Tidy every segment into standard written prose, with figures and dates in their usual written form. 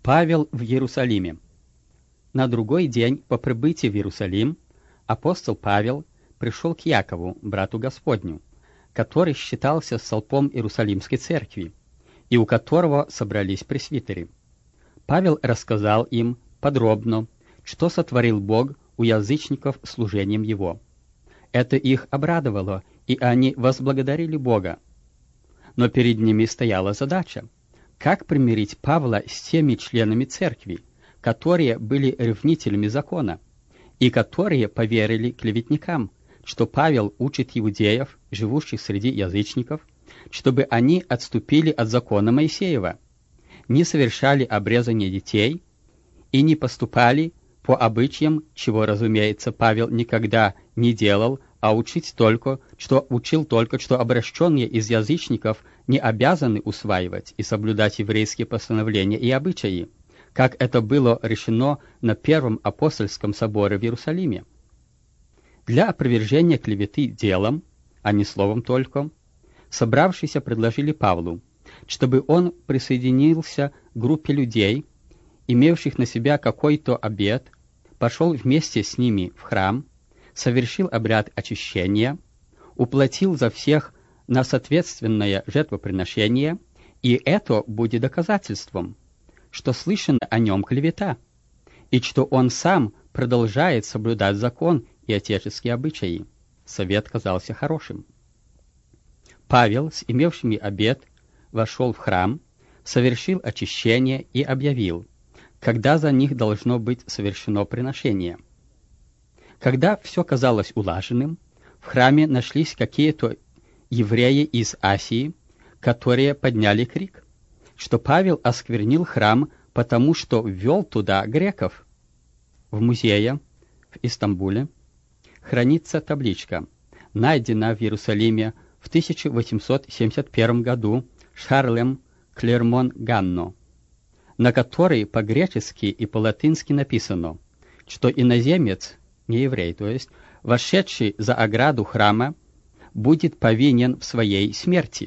Павел в Иерусалиме. На другой день по прибытии в Иерусалим апостол Павел пришел к Якову, брату Господню, который считался столпом Иерусалимской церкви, и у которого собрались пресвитеры. Павел рассказал им подробно, что сотворил Бог у язычников служением Его. Это их обрадовало, и они возблагодарили Бога. Но перед ними стояла задача, как примирить Павла с теми членами церкви, которые были ревнителями закона, и которые поверили клеветникам, что Павел учит иудеев, живущих среди язычников, чтобы они отступили от закона Моисеева, не совершали обрезание детей и не поступали по обычаям, чего, разумеется, Павел никогда не делал, а учил только, что обращенные из язычников не обязаны усваивать и соблюдать еврейские постановления и обычаи, как это было решено на Первом апостольском соборе в Иерусалиме. Для опровержения клеветы делом, а не словом только, собравшиеся предложили Павлу, чтобы он присоединился к группе людей, имевших на себя какой-то обет, пошел вместе с ними в храм, совершил обряд очищения, уплатил за всех на соответственное жертвоприношение, и это будет доказательством, что слышно о нем клевета, и что он сам продолжает соблюдать закон и отеческие обычаи. Совет казался хорошим. Павел, с имевшими обет, вошел в храм, совершил очищение и объявил, когда за них должно быть совершено приношение. Когда все казалось улаженным, в храме нашлись какие-то евреи из Асии, которые подняли крик, что Павел осквернил храм, потому что ввел туда греков. В музее в Истамбуле хранится табличка, найдена в Иерусалиме в 1871 году Шарлем Клермон-Ганно, на которой по-гречески и по-латински написано, что иноземец, не еврей, то есть, вошедший за ограду храма, будет повинен в своей смерти.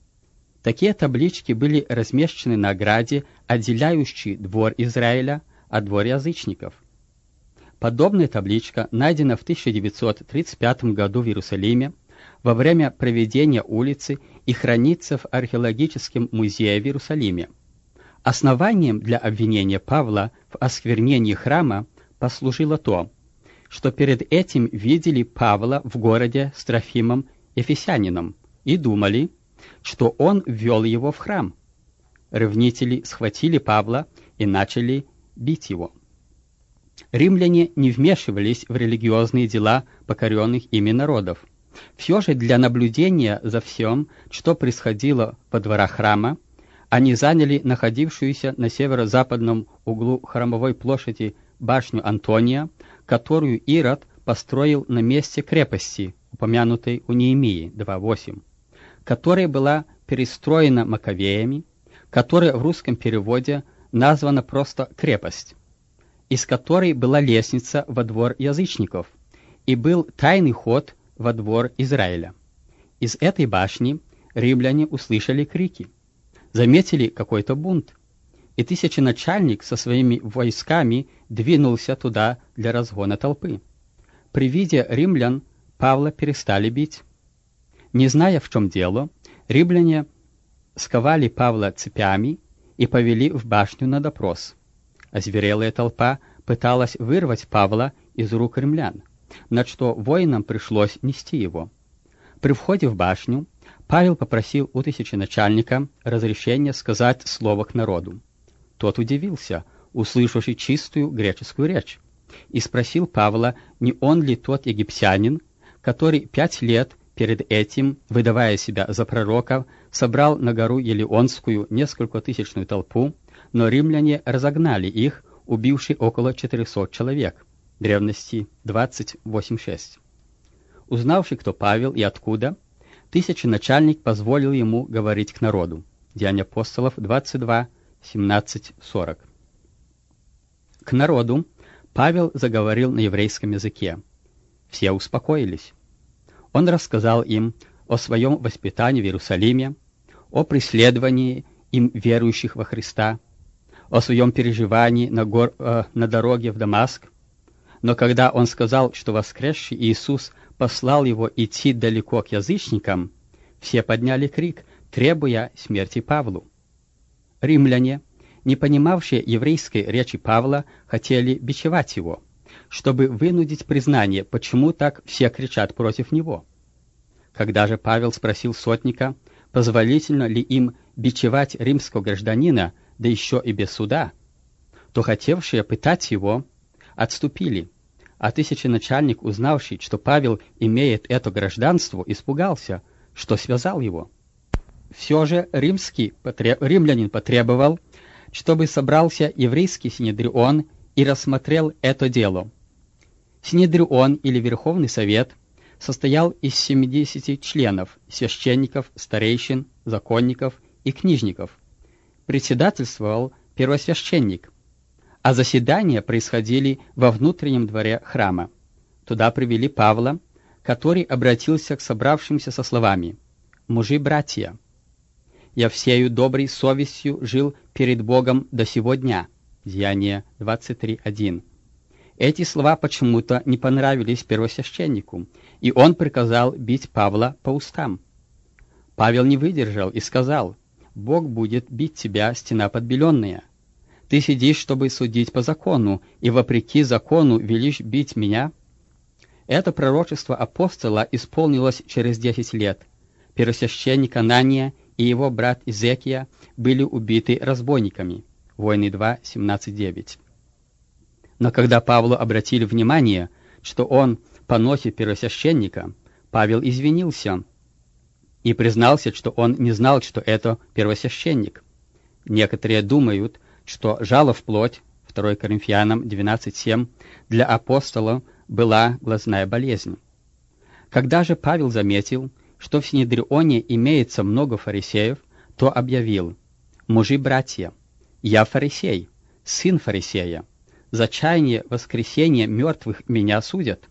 Такие таблички были размещены на ограде, отделяющей двор Израиля от двор язычников. Подобная табличка найдена в 1935 году в Иерусалиме во время проведения улицы и хранится в археологическом музее в Иерусалиме. Основанием для обвинения Павла в осквернении храма послужило то, что перед этим видели Павла в городе с Трофимом Ефесянином и думали, что он ввел его в храм. Ревнители схватили Павла и начали бить его. Римляне не вмешивались в религиозные дела покоренных ими народов. Все же для наблюдения за всем, что происходило во дворах храма, они заняли находившуюся на северо-западном углу храмовой площади башню Антония, которую Ирод построил на месте крепости, упомянутой у Неемии 2.8, которая была перестроена Маковеями, которая в русском переводе названа просто «крепость», из которой была лестница во двор язычников, и был тайный ход во двор Израиля. Из этой башни римляне услышали крики, заметили какой-то бунт, и тысяченачальник со своими войсками двинулся туда для разгона толпы. При виде римлян Павла перестали бить. Не зная, в чем дело, римляне сковали Павла цепями и повели в башню на допрос. Озверелая толпа пыталась вырвать Павла из рук римлян, на что воинам пришлось нести его. При входе в башню Павел попросил у тысяченачальника разрешения сказать слово к народу. Тот удивился, услышавший чистую греческую речь, и спросил Павла, не он ли тот египтянин, который 5 лет перед этим, выдавая себя за пророка, собрал на гору Елеонскую несколькотысячную толпу, но римляне разогнали их, убивши около 400 человек. Древности 28.6. Узнавший, кто Павел и откуда, тысяченачальник позволил ему говорить к народу. Деяния апостолов 22:17-40. К народу Павел заговорил на еврейском языке. Все успокоились. Он рассказал им о своем воспитании в Иерусалиме, о преследовании им верующих во Христа, о своем переживании на дороге в Дамаск, но когда он сказал, что воскресший Иисус послал его идти далеко к язычникам, все подняли крик, требуя смерти Павлу. Римляне, не понимавшие еврейской речи Павла, хотели бичевать его, чтобы вынудить признание, почему так все кричат против него. Когда же Павел спросил сотника, позволительно ли им бичевать римского гражданина, да еще и без суда, то хотевшие пытать его отступили, а тысяченачальник, узнавший, что Павел имеет это гражданство, испугался, что связал его. Все же римлянин потребовал, чтобы собрался еврейский синедрион и рассмотрел это дело. Синедрион или Верховный Совет состоял из 70 членов, священников, старейшин, законников и книжников. Председательствовал первосвященник, а заседания происходили во внутреннем дворе храма. Туда привели Павла, который обратился к собравшимся со словами: «Мужи-братья, я всею доброй совестью жил перед Богом до сего дня». Деяние 23:1. Эти слова почему-то не понравились первосвященнику, и он приказал бить Павла по устам. Павел не выдержал и сказал: «Бог будет бить тебя, стена подбеленная. Ты сидишь, чтобы судить по закону, и вопреки закону велишь бить меня?» Это пророчество апостола исполнилось через 10 лет. Первосвященник Анания и его брат Изекия были убиты разбойниками. Войны 2, 17-9. Но когда Павлу обратили внимание, что он поносит первосвященника, Павел извинился и признался, что он не знал, что это первосвященник. Некоторые думают, что жало в плоть, 2 Коринфянам 12:7, для апостола была глазная болезнь. Когда же Павел заметил, что в Синедрионе имеется много фарисеев, то объявил: «Мужи-братья, я фарисей, сын фарисея. За чаяние воскресения мертвых меня судят».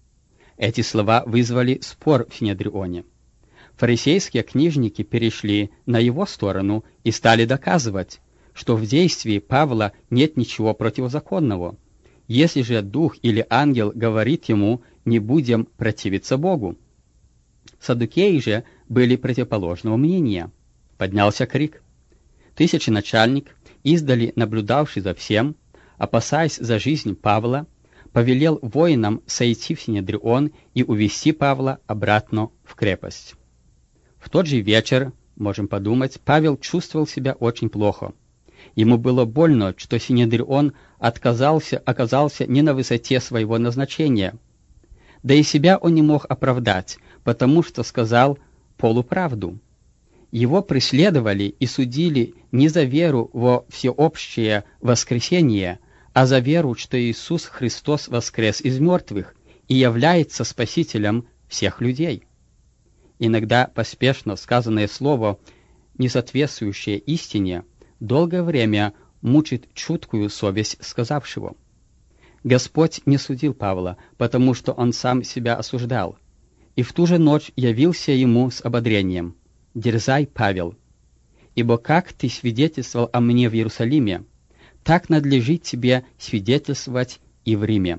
Эти слова вызвали спор в Синедрионе. Фарисейские книжники перешли на его сторону и стали доказывать, что в действии Павла нет ничего противозаконного. Если же дух или ангел говорит ему: «Не будем противиться Богу». Саддукеи же были противоположного мнения. Поднялся крик. Тысяченачальник, издали наблюдавший за всем, опасаясь за жизнь Павла, повелел воинам сойти в Синедрион и увести Павла обратно в крепость. В тот же вечер, можем подумать, Павел чувствовал себя очень плохо. Ему было больно, что Синедрион оказался не на высоте своего назначения. Да и себя он не мог оправдать, потому что сказал полуправду. Его преследовали и судили не за веру во всеобщее воскресение, а за веру, что Иисус Христос воскрес из мертвых и является Спасителем всех людей. Иногда поспешно сказанное слово, не соответствующее истине, долгое время мучит чуткую совесть сказавшего. Господь не судил Павла, потому что он сам себя осуждал, и в ту же ночь явился ему с ободрением: «Дерзай, Павел, ибо как ты свидетельствовал о мне в Иерусалиме, так надлежит тебе свидетельствовать и в Риме».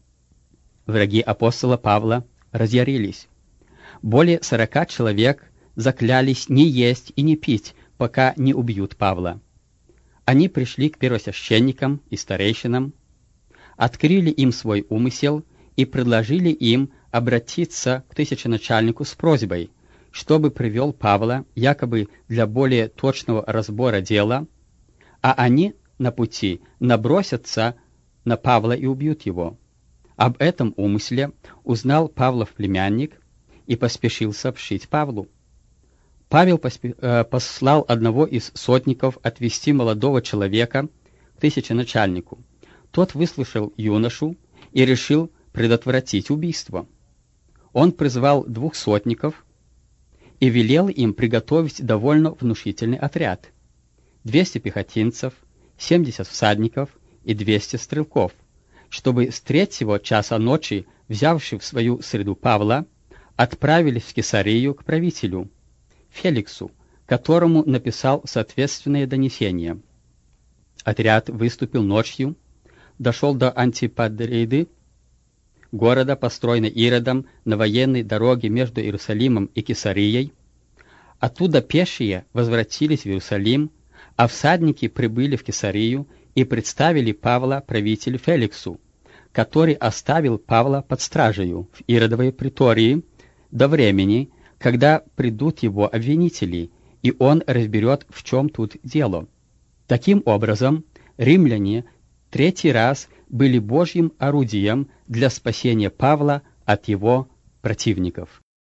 Враги апостола Павла разъярились. Более 40 человек заклялись не есть и не пить, пока не убьют Павла. Они пришли к первосвященникам и старейшинам, открыли им свой умысел и предложили им обратиться к тысяченачальнику с просьбой, чтобы привел Павла якобы для более точного разбора дела, а они на пути набросятся на Павла и убьют его. Об этом умысле узнал Павлов племянник и поспешил сообщить Павлу. Павел послал одного из сотников отвести молодого человека к тысяченачальнику. Тот выслушал юношу и решил предотвратить убийство. Он призвал 2 сотников и велел им приготовить довольно внушительный отряд: 200 пехотинцев, 70 всадников и 200 стрелков, чтобы с 3 часа ночи, взявши в свою среду Павла, отправились в Кесарию к правителю Феликсу, которому написал соответственное донесение. Отряд выступил ночью, дошел до Антипатриды, города, построенной Иродом на военной дороге между Иерусалимом и Кесарией. Оттуда пешие возвратились в Иерусалим, а всадники прибыли в Кесарию и представили Павла правителю Феликсу, который оставил Павла под стражею в Иродовой притории до времени, когда придут его обвинители, и он разберет, в чем тут дело. Таким образом, римляне третий раз были Божьим орудием для спасения Павла от его противников.